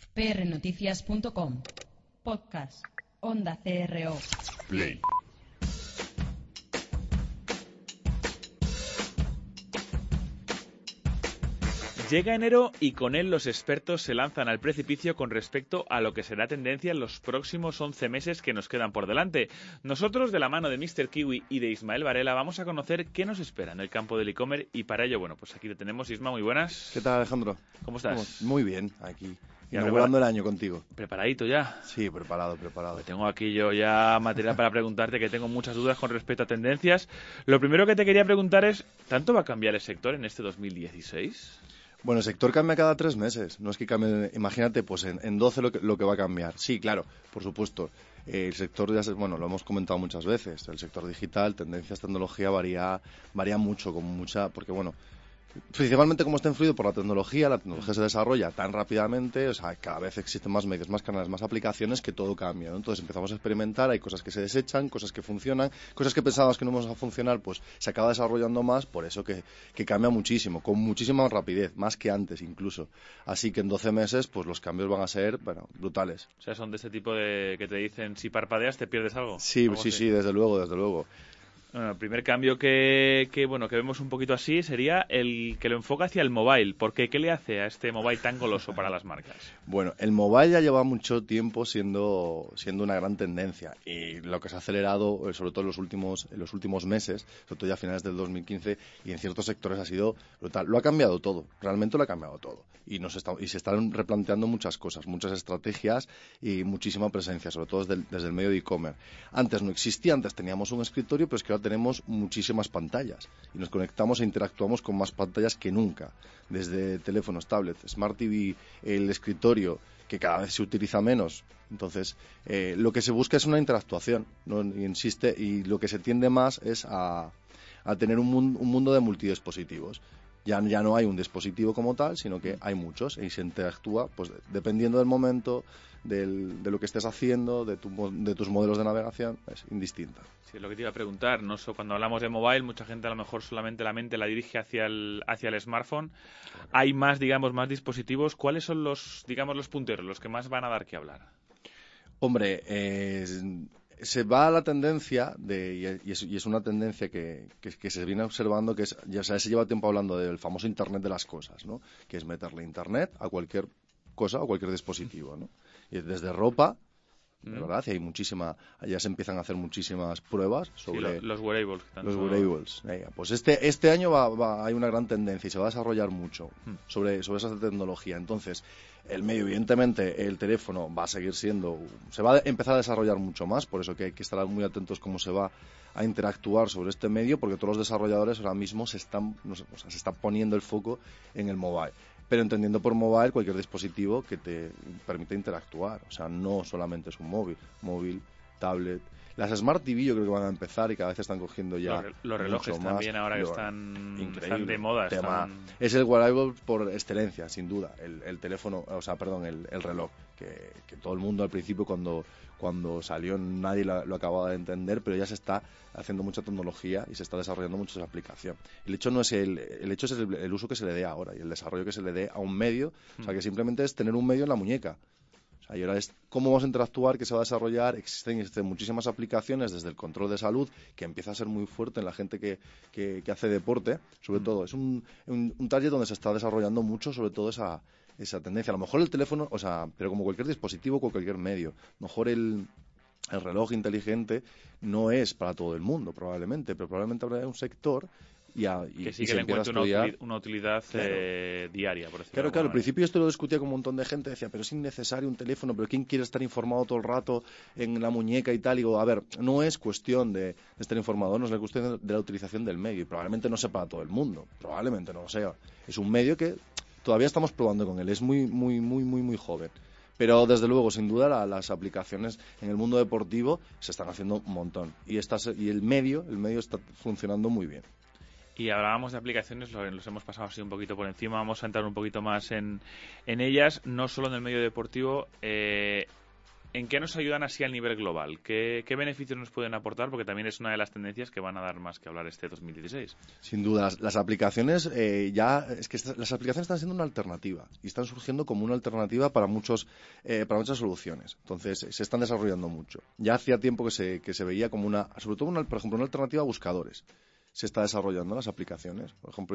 prnoticias.com. Podcast. Onda CRO. Play. Llega enero y con él los expertos se lanzan al precipicio con respecto a lo que será tendencia en los próximos 11 meses que nos quedan por delante. Nosotros, de la mano de Mr. Kiwi y de Ismael Varela, vamos a conocer qué nos espera en el campo del e-commerce y para ello, bueno, pues aquí lo tenemos. Isma, muy buenas. ¿Qué tal, Alejandro? ¿Cómo estás? Muy bien, aquí. Inaugurando el año contigo. ¿Preparadito ya? Sí, preparado. Pues tengo aquí yo ya material para preguntarte, que tengo muchas dudas con respecto a tendencias. Lo primero que te quería preguntar es, ¿tanto va a cambiar el sector en este 2016? Bueno, el sector cambia cada 3 meses. No es que cambie, imagínate, pues en 12 lo que va a cambiar. Sí, claro, por supuesto. El sector, bueno, lo hemos comentado muchas veces. El sector digital, tendencias, tecnología varía mucho, porque bueno, principalmente como está influido por la tecnología se desarrolla tan rápidamente, o sea, cada vez existen más medios, más canales, más aplicaciones, que todo cambia, ¿no? Entonces empezamos a experimentar, hay cosas que se desechan, cosas que funcionan, cosas que pensábamos que no íbamos a funcionar, pues se acaba desarrollando más, por eso que cambia muchísimo, con muchísima rapidez, más que antes incluso. Así que en 12 meses, pues los cambios van a ser, bueno, brutales. O sea, son de este tipo de que te dicen, si parpadeas te pierdes algo. Sí, desde luego. Bueno, el primer cambio que vemos un poquito así sería el que lo enfoca hacia el mobile. Porque ¿qué le hace a este mobile tan goloso para las marcas? Bueno, el mobile ya lleva mucho tiempo siendo una gran tendencia, y lo que se ha acelerado, sobre todo en los últimos meses, sobre todo ya a finales del 2015, y en ciertos sectores ha sido brutal. Lo ha cambiado todo, realmente lo ha cambiado todo. Y se están replanteando muchas cosas, muchas estrategias y muchísima presencia, sobre todo desde el medio de e-commerce. Antes no existía, antes teníamos un escritorio, pero es que ahora tenemos muchísimas pantallas y nos conectamos e interactuamos con más pantallas que nunca, desde teléfonos, tablets, Smart TV, el escritorio, que cada vez se utiliza menos. Entonces, lo que se busca es una interactuación, ¿no? Y lo que se tiende más es a tener un mundo de multidispositivos. Ya no hay un dispositivo como tal, sino que hay muchos y se interactúa, pues dependiendo del momento, de lo que estés haciendo, de tus modelos de navegación, es indistinta. Sí, es lo que te iba a preguntar, ¿no? Cuando hablamos de mobile, mucha gente a lo mejor solamente la mente la dirige hacia el smartphone. Hay más dispositivos. ¿Cuáles son los punteros, los que más van a dar que hablar? Hombre, se va a la tendencia y es una tendencia que se viene observando, que ya se lleva tiempo hablando del famoso Internet de las cosas, ¿no? Que es meterle Internet a cualquier cosa o cualquier dispositivo, ¿no? Y desde ropa, ¿verdad? Y ya se empiezan a hacer muchísimas pruebas sobre los wearables. Los wearables. Pues este año hay una gran tendencia y se va a desarrollar mucho sobre esa tecnología. Entonces, el medio, evidentemente, el teléfono va a seguir se va a empezar a desarrollar mucho más, por eso que hay que estar muy atentos cómo se va a interactuar sobre este medio, porque todos los desarrolladores ahora mismo se están poniendo el foco en el mobile. Pero entendiendo por mobile cualquier dispositivo que te permita interactuar. O sea, no solamente es un móvil, tablet. Las Smart TV yo creo que van a empezar y cada vez están cogiendo ya los relojes también ahora que están de moda. Es el wearable por excelencia, sin duda. El teléfono, el reloj. Que todo el mundo al principio cuando salió nadie lo acababa de entender, pero ya se está haciendo mucha tecnología y se está desarrollando mucha aplicación. El hecho es el uso que se le dé ahora y el desarrollo que se le dé a un medio, o sea, que simplemente es tener un medio en la muñeca. O sea, y ahora es cómo vamos a interactuar, qué se va a desarrollar. Existen muchísimas aplicaciones, desde el control de salud, que empieza a ser muy fuerte en la gente que hace deporte, sobre todo. Es un target donde se está desarrollando mucho, sobre todo esa tendencia. A lo mejor el teléfono, pero como cualquier dispositivo, con cualquier medio. A lo mejor el reloj inteligente no es para todo el mundo, probablemente, pero probablemente habrá un sector que sí que le encuentre una utilidad diaria, por decirlo. Claro, al principio esto lo discutía con un montón de gente, decía, pero es innecesario un teléfono, pero ¿quién quiere estar informado todo el rato en la muñeca y tal? Y digo, a ver, no es cuestión de estar informado, no es cuestión de la utilización del medio, y probablemente no sea para todo el mundo, probablemente no lo sea. Es un medio que todavía estamos probando con él, es muy, muy, muy, muy, muy joven. Pero desde luego, sin duda, las aplicaciones en el mundo deportivo se están haciendo un montón. Y el medio está funcionando muy bien. Y hablábamos de aplicaciones, los hemos pasado así un poquito por encima, vamos a entrar un poquito más en ellas, no solo en el medio deportivo. ¿En qué nos ayudan así al nivel global? ¿Qué beneficios nos pueden aportar? Porque también es una de las tendencias que van a dar más que hablar este 2016. Sin duda, las aplicaciones las aplicaciones están siendo una alternativa y están surgiendo como una alternativa para muchas soluciones. Entonces, se están desarrollando mucho. Ya hacía tiempo que se veía como sobre todo por ejemplo, una alternativa a buscadores. Se está desarrollando las aplicaciones. Por ejemplo,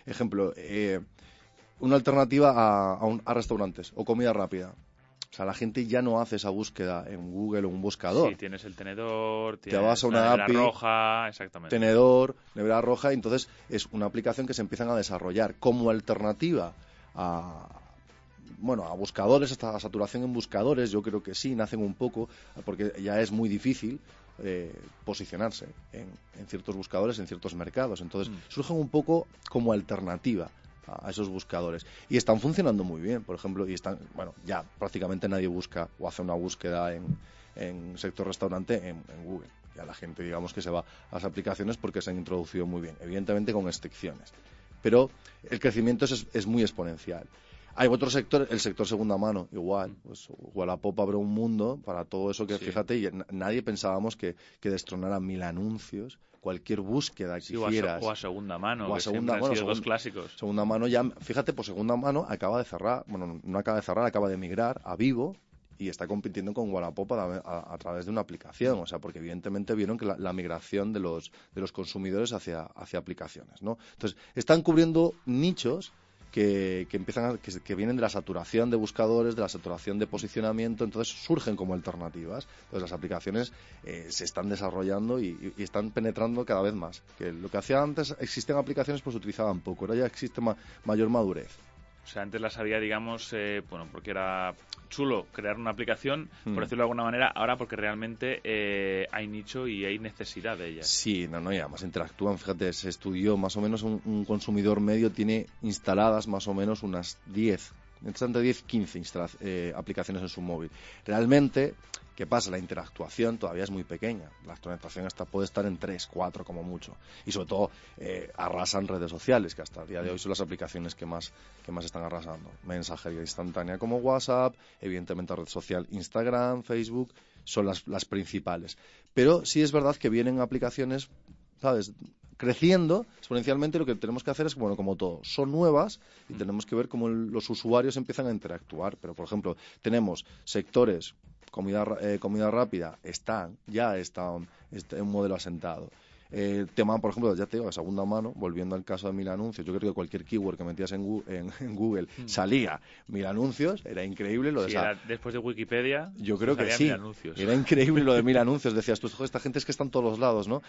una alternativa a restaurantes o comida rápida. O sea, la gente ya no hace esa búsqueda en Google o un buscador. Sí, tienes el tenedor, te vas a una nevera API, roja, exactamente. Tenedor, nevera roja, y entonces es una aplicación que se empiezan a desarrollar como alternativa a buscadores, hasta la saturación en buscadores. Yo creo que sí, nacen un poco, porque ya es muy difícil posicionarse en ciertos buscadores, en ciertos mercados. Entonces, surgen un poco como alternativa a esos buscadores y están funcionando muy bien. Por ejemplo, ya prácticamente nadie busca o hace una búsqueda en sector restaurante en Google. Ya la gente, digamos, que se va a las aplicaciones porque se han introducido muy bien, evidentemente con restricciones, pero el crecimiento es muy exponencial. Hay otro sector, el sector segunda mano, igual. Pues Wallapop abre un mundo para todo eso que, sí. Fíjate, y nadie pensábamos que destronara 1000 anuncios, cualquier búsqueda que hicieras. O a segunda mano, que siempre han sido dos clásicos. Segunda mano ya, fíjate, pues segunda mano acaba de cerrar, no acaba de cerrar, acaba de migrar a Vivo y está compitiendo con Wallapop a través de una aplicación, o sea, porque evidentemente vieron que la migración de los consumidores hacia aplicaciones, ¿no? Entonces, están cubriendo nichos que vienen de la saturación de buscadores, de la saturación de posicionamiento, entonces surgen como alternativas. Entonces las aplicaciones se están desarrollando y están penetrando cada vez más. Que lo que hacía antes, existían aplicaciones, pues se utilizaban poco, ahora ya existe mayor madurez. O sea, antes las había, digamos, porque era chulo crear una aplicación, por decirlo de alguna manera, ahora porque realmente hay nicho y hay necesidad de ellas. Sí, y además interactúan. Fíjate, se estudió más o menos un consumidor medio tiene instaladas más o menos unas 10, entre 10 y 15 aplicaciones en su móvil. Realmente, ¿qué pasa? La interactuación todavía es muy pequeña. La actualización puede estar en 3, 4 como mucho. Y sobre todo arrasan redes sociales, que hasta el día de hoy son las aplicaciones que más están arrasando. Mensajería instantánea como WhatsApp, evidentemente red social Instagram, Facebook, son las principales. Pero sí es verdad que vienen aplicaciones, ¿sabes?, creciendo exponencialmente. Lo que tenemos que hacer es, como todo, son nuevas y tenemos que ver cómo los usuarios empiezan a interactuar. Pero, por ejemplo, tenemos sectores, comida rápida, ya está un modelo asentado. Tema, por ejemplo, ya te digo, de segunda mano, volviendo al caso de 1000 anuncios, yo creo que cualquier keyword que metías en Google salía 1000 anuncios, era increíble lo de después de Wikipedia, yo creo que sí, 1000 anuncios. Era increíble lo de 1000 anuncios, decías tú, esta gente es que está en todos los lados, ¿no?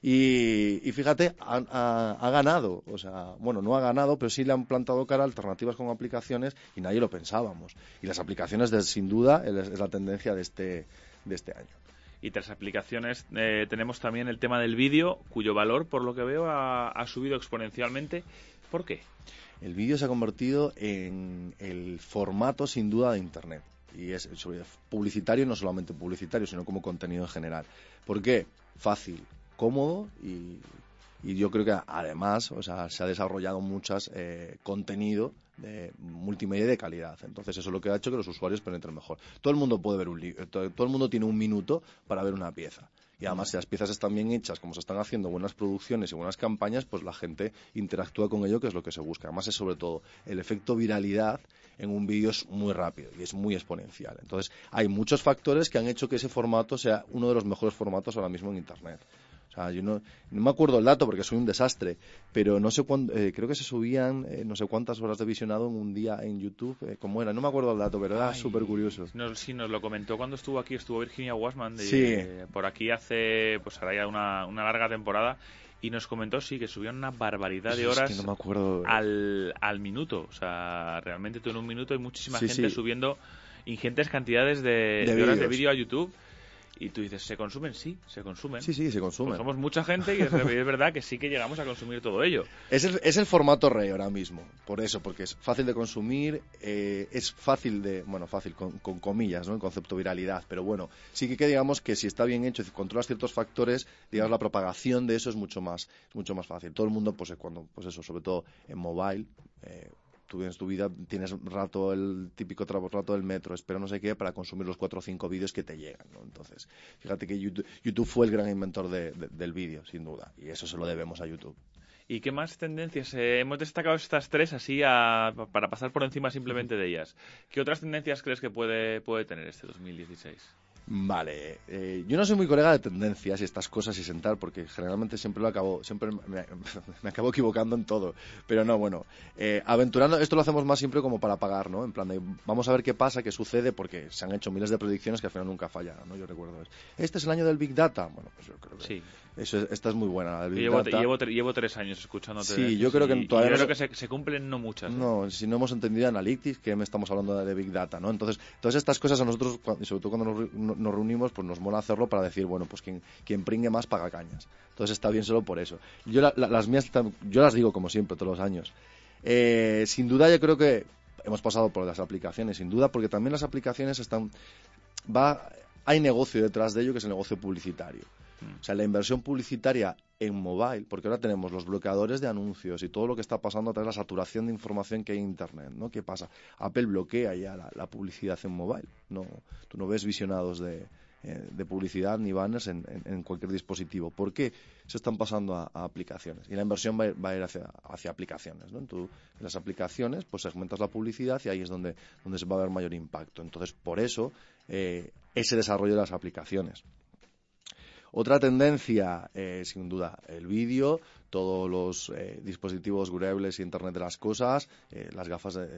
Y fíjate, ha ganado, o sea, no ha ganado, pero sí le han plantado cara a alternativas con aplicaciones y nadie lo pensábamos. Y las aplicaciones, sin duda, es la tendencia de este año. Y tras aplicaciones tenemos también el tema del vídeo, cuyo valor, por lo que veo, ha subido exponencialmente. ¿Por qué? El vídeo se ha convertido en el formato, sin duda, de Internet. Y es publicitario, no solamente publicitario, sino como contenido en general. ¿Por qué? Fácil, cómodo y yo creo que además, se ha desarrollado muchos contenido de multimedia de calidad. Entonces eso es lo que ha hecho que los usuarios penetren mejor. Todo el mundo puede ver un libro, todo el mundo tiene un minuto para ver una pieza. Y además, si las piezas están bien hechas, como se están haciendo buenas producciones y buenas campañas, pues la gente interactúa con ello, que es lo que se busca. Además, es sobre todo el efecto viralidad en un vídeo es muy rápido y es muy exponencial. Entonces, hay muchos factores que han hecho que ese formato sea uno de los mejores formatos ahora mismo en Internet. O sea, yo no me acuerdo el dato porque soy un desastre, pero no sé cuánto, creo que se subían no sé cuántas horas de visionado en un día en YouTube, ¿cómo era? No me acuerdo el dato, pero era súper curioso. Sí, nos lo comentó cuando estuvo Virginia Wassman sí. Por aquí hace, pues ahora ya una larga temporada, y nos comentó, que subían una barbaridad de horas que no me acuerdo. al minuto. O sea, realmente tú en un minuto hay muchísima gente subiendo ingentes cantidades de horas de vídeo a YouTube. Y tú dices, ¿se consumen? Sí, se consumen. Sí, se consumen. Pues somos mucha gente y es verdad que sí que llegamos a consumir todo ello. Es el formato rey ahora mismo, por eso, porque es fácil de consumir, es fácil fácil con comillas, ¿no? El concepto viralidad, pero sí que digamos que si está bien hecho y controlas ciertos factores, digamos, la propagación de eso es mucho más fácil. Todo el mundo, sobre todo en mobile, tú tienes tu vida, tienes rato, el típico rato del metro, espero no sé qué, para consumir los 4 o 5 vídeos que te llegan, ¿no? Entonces, fíjate que YouTube fue el gran inventor del vídeo, sin duda, y eso se lo debemos a YouTube. ¿Y qué más tendencias? Hemos destacado estas 3 así para pasar por encima simplemente de ellas. ¿Qué otras tendencias crees que puede tener este 2016? Vale, yo no soy muy colega de tendencias y estas cosas y sentar, porque generalmente siempre me acabo equivocando en todo. Pero no, bueno, aventurando, esto lo hacemos más siempre como para pagar, ¿no? En plan de, vamos a ver qué pasa, qué sucede, porque se han hecho miles de predicciones que al final nunca fallan, ¿no? Yo recuerdo, este es el año del Big Data. Bueno, pues yo creo que sí. Esta es muy buena, la del Big Data. Llevo 3 años escuchándote. Sí, yo creo que todavía creo que se cumplen no muchas. No, si no hemos entendido Analytics, que estamos hablando de Big Data, ¿no? Entonces, todas estas cosas a nosotros, y sobre todo cuando nos reunimos, pues nos mola hacerlo para decir, bueno, pues quien pringue más paga cañas. Entonces está bien solo por eso. Yo las mías, yo las digo como siempre, todos los años. Sin duda yo creo que hemos pasado por las aplicaciones, sin duda, porque también las aplicaciones hay negocio detrás de ello, que es el negocio publicitario. O sea, la inversión publicitaria en mobile, porque ahora tenemos los bloqueadores de anuncios y todo lo que está pasando a través de la saturación de información que hay en Internet, ¿no? ¿Qué pasa? Apple bloquea ya la publicidad en mobile. Tú no ves visionados de publicidad ni banners en cualquier dispositivo. ¿Por qué? Se están pasando a aplicaciones. Y la inversión va a ir hacia aplicaciones, ¿no? En las aplicaciones, pues segmentas la publicidad y ahí es donde se va a ver mayor impacto. Entonces, por eso, ese desarrollo de las aplicaciones. Otra tendencia, sin duda, el vídeo, todos los dispositivos wearables y Internet de las cosas, las gafas de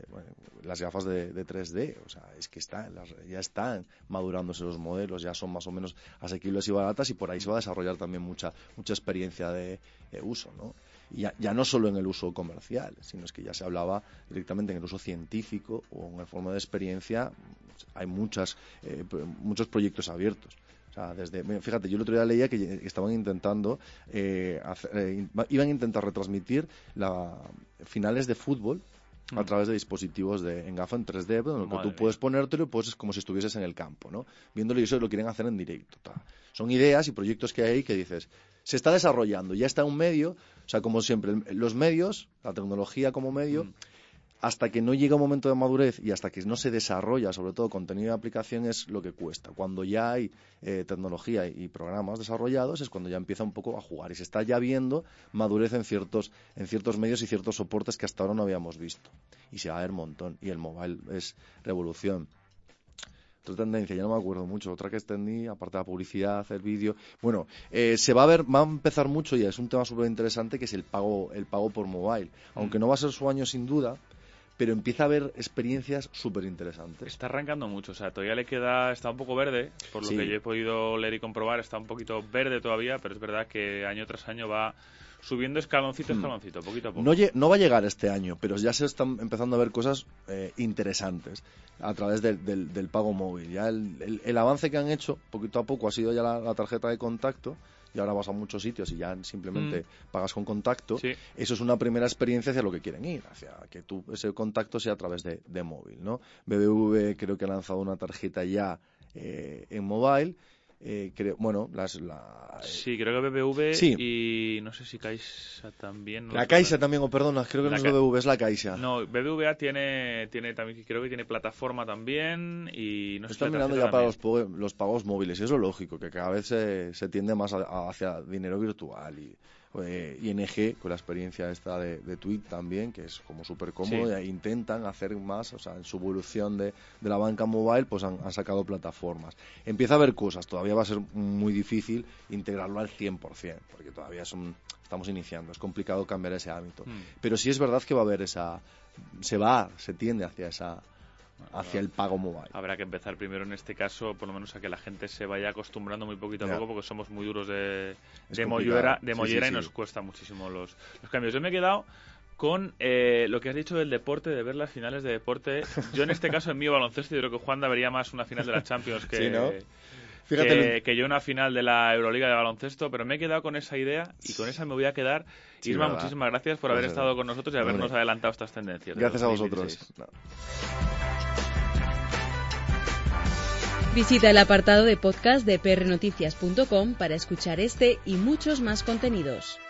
3D, o sea, es que ya están madurándose los modelos, ya son más o menos asequibles y baratas y por ahí se va a desarrollar también mucha experiencia de uso, ¿no? Y ya no solo en el uso comercial, sino es que ya se hablaba directamente en el uso científico o en el forma de experiencia, hay muchos proyectos abiertos. Fíjate, yo el otro día leía que estaban intentando iban a intentar retransmitir finales de fútbol a través de dispositivos en gafa en 3D, en el que tú puedes ponértelo y pues es como si estuvieses en el campo, ¿no? Viéndolo, y eso lo quieren hacer en directo. Son ideas y proyectos que hay que dices, se está desarrollando, ya está en un medio, o sea, como siempre, los medios, la tecnología como medio, hasta que no llega un momento de madurez y hasta que no se desarrolla, sobre todo contenido de aplicación, es lo que cuesta. Cuando ya hay tecnología y programas desarrollados es cuando ya empieza un poco a jugar y se está ya viendo madurez en ciertos medios y ciertos soportes que hasta ahora no habíamos visto. Y se va a ver un montón. Y el mobile es revolución. Otra tendencia, ya no me acuerdo mucho, otra que extendí, aparte de la publicidad, el vídeo. Bueno, va a empezar mucho y es un tema súper interesante, que es el pago por mobile. Aunque no va a ser su año sin duda, pero empieza a haber experiencias súper interesantes. Está arrancando mucho, o sea, todavía está un poco verde, por lo que yo he podido leer y comprobar, está un poquito verde todavía, pero es verdad que año tras año va subiendo escaloncito, poquito a poco. No va a llegar este año, pero ya se están empezando a ver cosas interesantes a través del pago móvil. Ya el avance que han hecho, poquito a poco, ha sido ya la tarjeta de contacto, y ahora vas a muchos sitios y ya simplemente pagas con contacto. Sí. Eso es una primera experiencia hacia lo que quieren ir, hacia que ese contacto sea a través de móvil, ¿no? BBV creo que ha lanzado una tarjeta ya en mobile. Sí, creo que BBV y no sé si Caixa también. La Caixa también, perdona, creo que no es BBV, es la Caixa. No, BBVA tiene también, creo que tiene plataforma también y no sé. Están mirando ya para los pagos móviles y es lo lógico, que cada vez se tiende más hacia dinero virtual y ING con la experiencia esta de Tweet también, que es como súper cómodo, e intentan hacer más, o sea, en su evolución de la banca mobile, pues han sacado plataformas. Empieza a haber cosas, todavía va a ser muy difícil integrarlo al 100%, porque todavía estamos iniciando, es complicado cambiar ese hábito. Pero sí es verdad que va a haber se tiende hacia el pago mobile. Habrá que empezar primero en este caso, por lo menos a que la gente se vaya acostumbrando muy poquito a poco, porque somos muy duros de mollera y nos cuesta muchísimo los cambios. Yo me he quedado con lo que has dicho del deporte, de ver las finales de deporte. Yo en este caso, en mi baloncesto, yo creo que Juanda vería más una final de la Champions que... Sí, ¿no? Que yo una final de la Euroliga de baloncesto, pero me he quedado con esa idea y con esa me voy a quedar. Sí, Isma, muchísimas gracias por haber estado con nosotros y habernos adelantado estas tendencias. Gracias a vosotros. Visita el apartado de podcast de prnoticias.com para escuchar este y muchos más contenidos.